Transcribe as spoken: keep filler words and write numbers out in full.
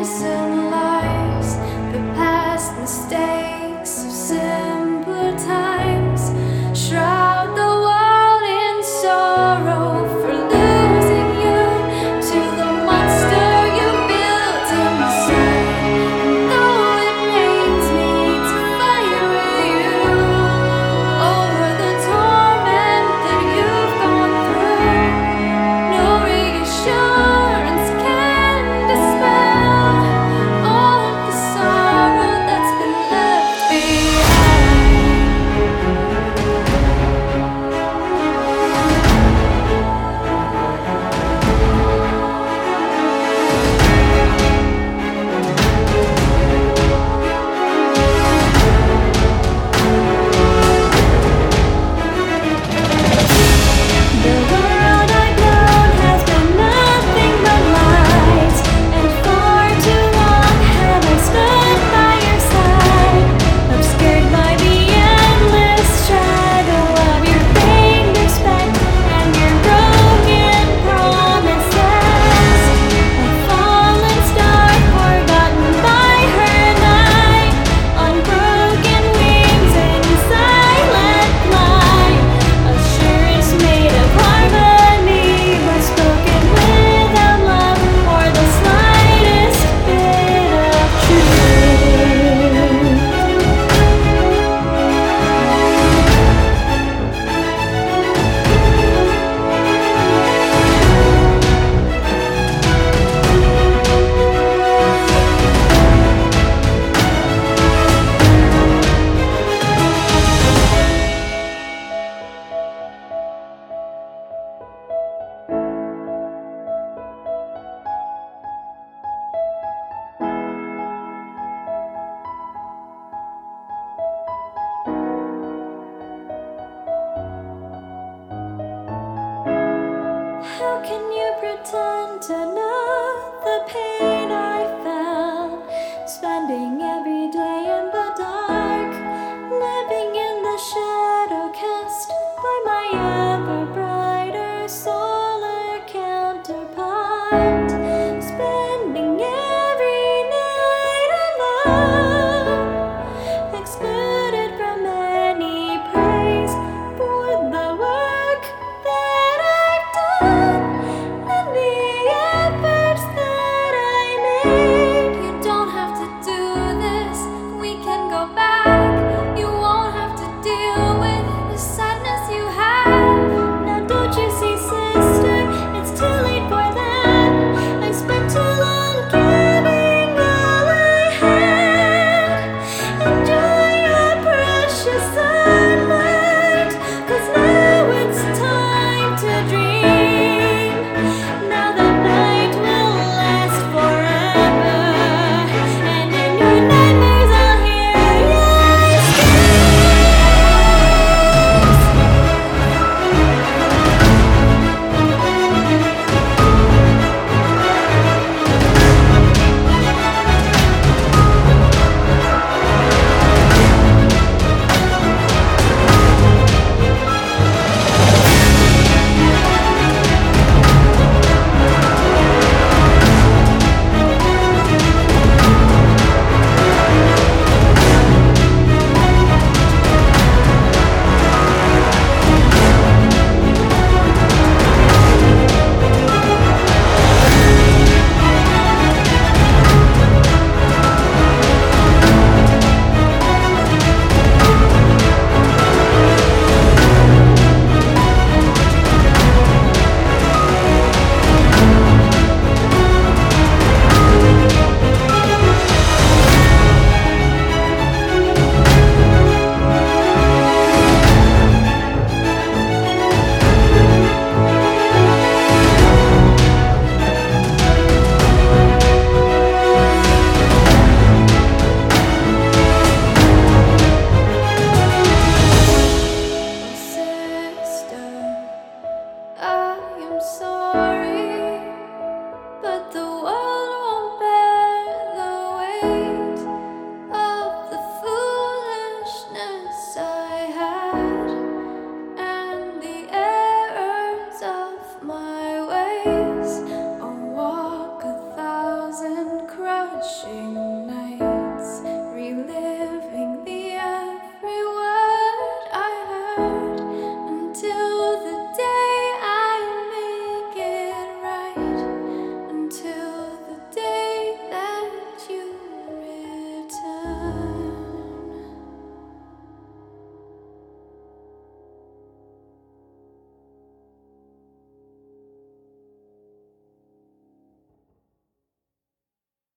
innocent lies, the past mistakes of simpler times shroud the world in sorrow for losing you to the monster you built inside. And though it pains me to fight with you over the torment that you've gone through, no reassurance can dispel all of the sorrow that's been left behind. The world I've known has been nothing but lies, and for too long have I stood by your side, obscured by the endless shadow of your feigned respect and your broken promises. A fallen star forgotten by her night, on broken wings in silent flight. Assurance made of harmony, but spoken without love or the slightest bit of truth. How can you pretend to know the pain